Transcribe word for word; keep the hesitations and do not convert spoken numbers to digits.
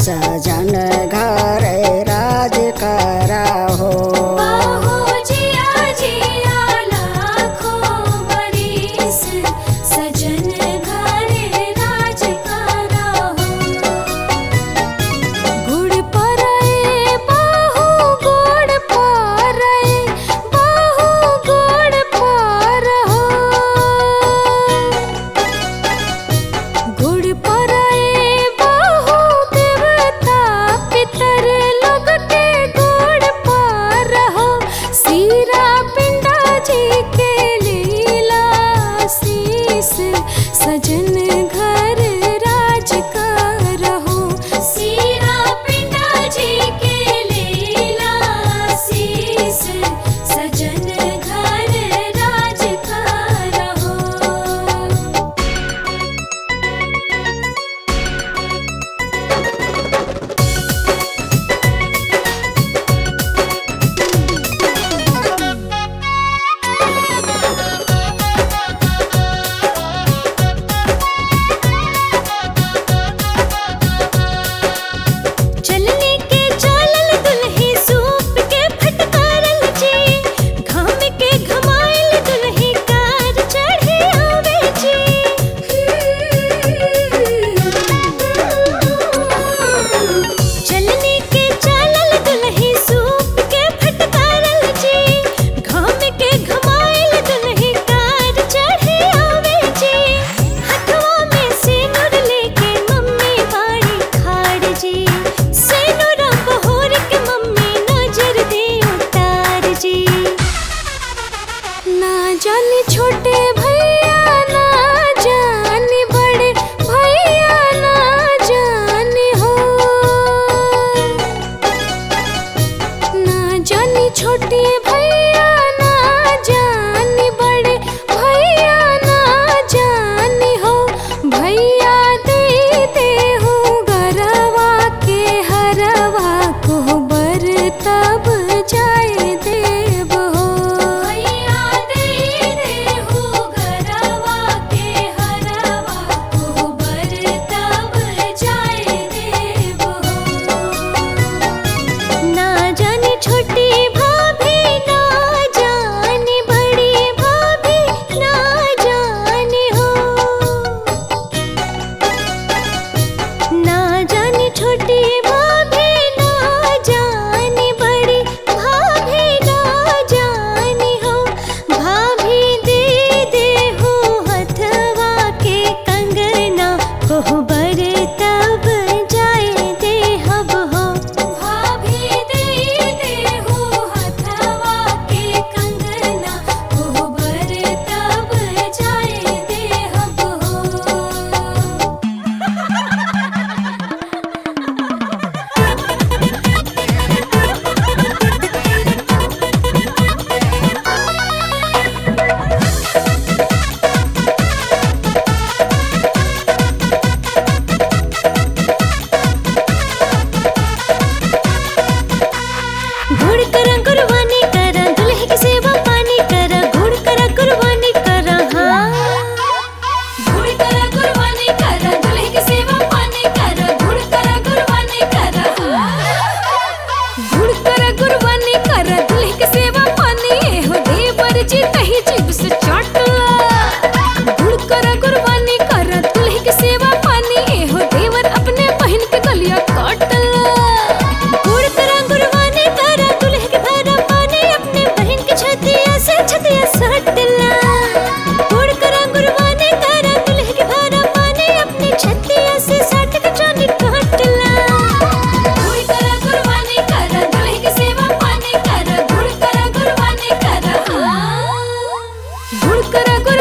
सजन घर राज करा हो। सजन घर राज करहो, सीरा पिंडा जी के लीला शीस, सजन घर राज करहो। जाने छोटे भैया ना जाने बड़े भैया ना जाने हो, ना जाने छोटे भैया ना जाने बड़े भैया ना जाने हो। भैया दे दे हो गरवा के हरवा को बर तब जाए देव हो। गुड़ करा गुड़